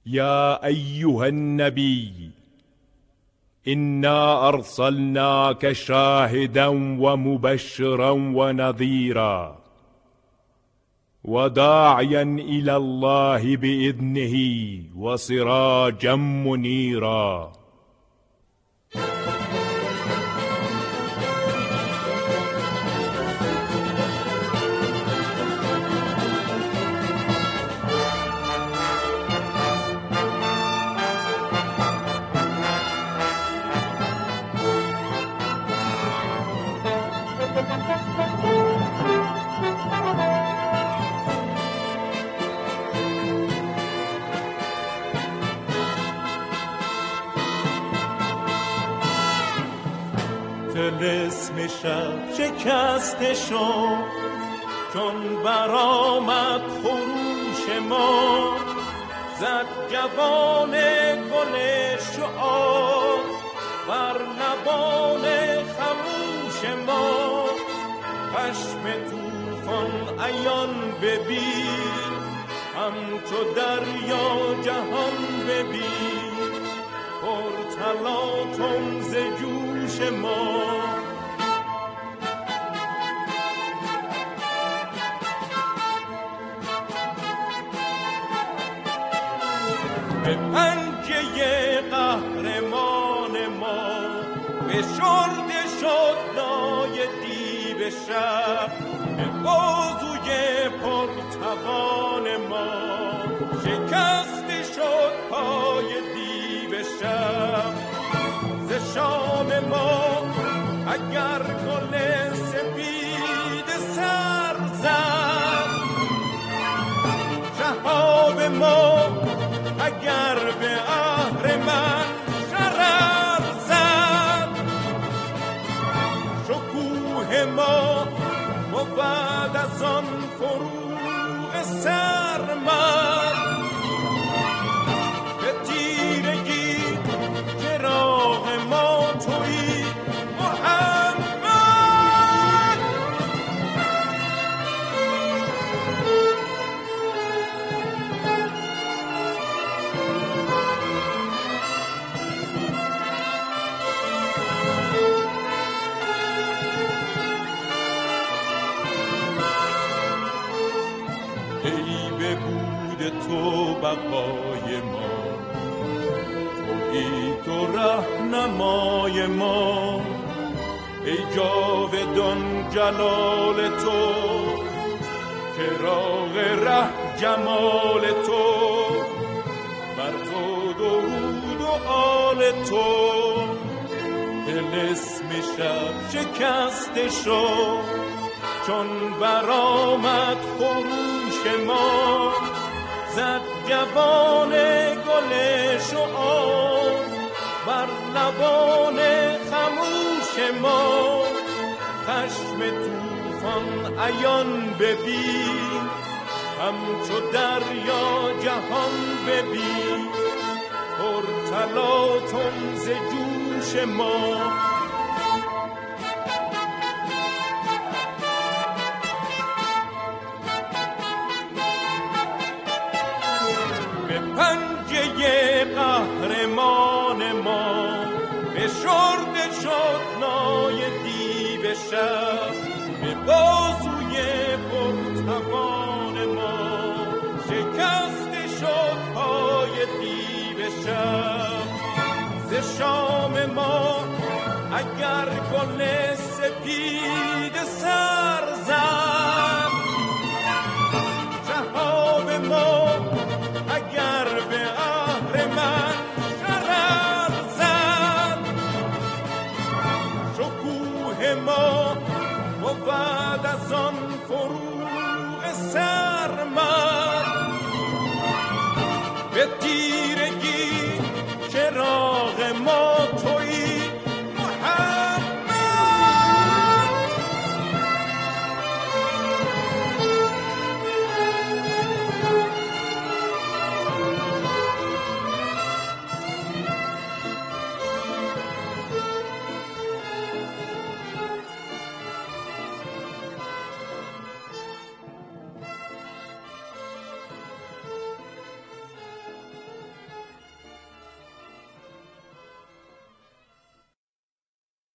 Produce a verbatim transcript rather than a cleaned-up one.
يا أيها النبي إنا أرسلناك شاهدا ومبشرا ونذيرا وداعيا إلى الله بإذنه وسراجا منيرا. طلسم شب شکسته شد چون برآمد خروش ما، زد جوان گل شعار بر لبان خموش ما. خشم طوفان عیان ببین، همچو دریا جهان ببین، پر تلاطم ز جوش ما. به پنجه قهرمان ما فشرده شد لای دیو شب، به بازوی پرتوان ما شکسته شد پای دیو شب. ز شام ما اگر گل سپید سر زد، شهاب ما اگر به اهرمن شرر زد، شکوه ما بود از آن فروغ سرمد. به تیرگی چراغ ما تویی محمد. تو بقای ما، تویی تو رهنمای ما. ای جاودان جلال تو، چراغ ره جمال تو، بر تو درود و آل تو. طلسم شب شکسته شد چون برآمد خروش ما، زد جوان گل شعار بر لبان خموش ما. خشم طوفان عیان ببین، همچو دریا جهان ببین، پر تلاطم ز جوش ما. پنجه قهرمان ما فشرده شد لای دیو شب، به بازوی پرتوان ما شکسته شد پای دیو شب. ز شام ما اگر گل سپید سر زد، شهاب ما اگر به اهرمن شرر زد، شکوه ما بود از آن فروغ سرمد. به تیرگی چراغ ما